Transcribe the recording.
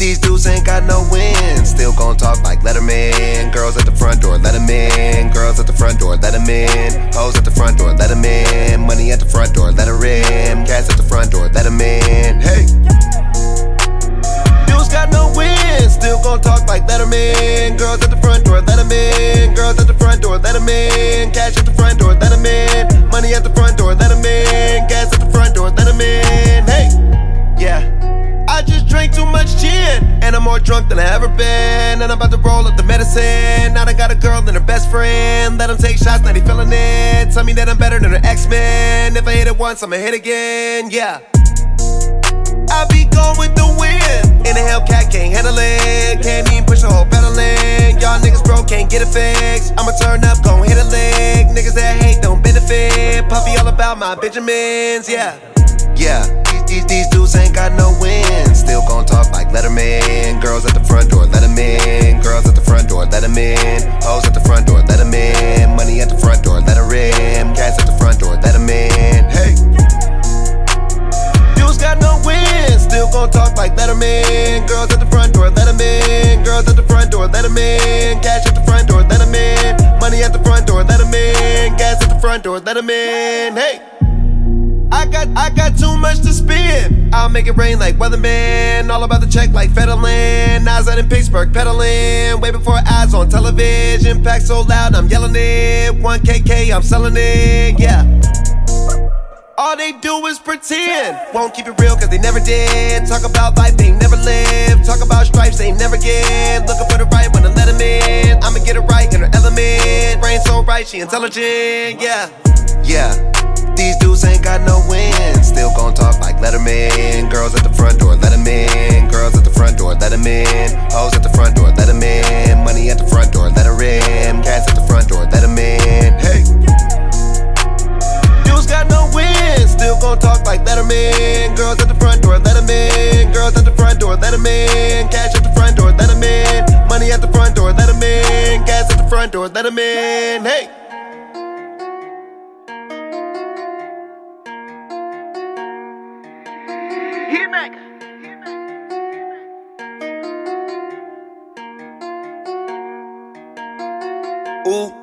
These dudes ain't got no wins. Still gon' talk like Letterman. Girls at the front door, let 'em in. Girls at the front door, let 'em in. Hoes at the front door, let 'em in. Money at the front door, let her in. Cats at the front door, let 'em in. Hey. Dudes got no wins. Still gon' talk like Letterman. Girls at the front door, let 'em in. Girls at the front door, let 'em in. Cash at the front door, let 'em in. Money at the front door, let 'em in. Gas at the front door, let 'em in. Hey. Yeah. I just drank too much gin, and I'm more drunk than I ever been. And I'm about to roll up the medicine. Now I got a girl and her best friend. Let them take shots, now they feeling it. Tell me that I'm better than her X-Men. If I hit it once, I'ma hit again, yeah. I be going with the wind. In a Hellcat, can't handle it. Can't even push a whole pedal in. Y'all niggas broke, can't get it fixed. I'ma turn up, gon' hit a lick. Niggas that hate don't benefit. Puffy all about my Benjamins, yeah. Yeah, these dudes ain't got no wins. Still gon' talk like Letterman. Girls at the front door, let 'em in. Girls at the front door, let 'em in. Hoes at the front door, let 'em in. Money at the front door, let her in. Cats at the front door, let 'em in. Hey. Dudes got no wins. Still gon' talk like Letterman. Girls at the front door, let 'em in. Girls at the front door, let 'em in. Cash at the front door, let 'em in. Money at the front door, let 'em in. Gas at the front door, let 'em in. Hey. I got too much to spend. I'll make it rain like weatherman. All about the check like Federland. Eyes out in Pittsburgh pedaling. Way before eyes on television. Pack so loud I'm yelling it. 1KK I'm selling it, yeah. All they do is pretend. Won't keep it real cause they never did. Talk about life they never lived. Talk about stripes they never get. Looking for the right one to let 'em in. I'ma get it right in her element. Brain so right, she intelligent, yeah. Yeah. These dudes ain't got no wins. Still gon' talk like Letterman. Girls at the front door, let 'em in. Girls at the front door, let 'em in. Hoes at the front door, let 'em in. Money at the front door, let her in. Cats at the front door, let 'em in. Hey. Dudes got no wins. Still gon' talk like Letterman. Girls at the front door, let 'em in. Girls at the front door, let 'em in. Cash at the front door, let 'em in. Money at the front door, let 'em in. Gas at the front door, let 'em in. Hey. Ooh.